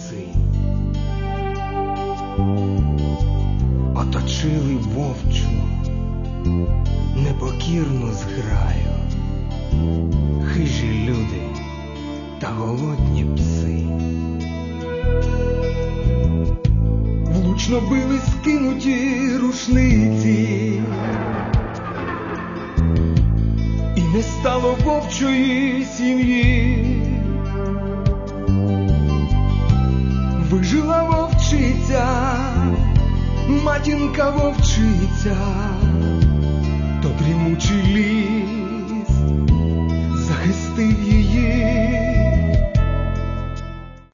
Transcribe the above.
пси. Оточили вовчу непокірну зграю, хижі люди та голодні пси. Влучно били скинуті рушниці, і не стало вовчої сім'ї. Вижила вовчиця, матінка вовчиця, то дрімучий ліс захистив її.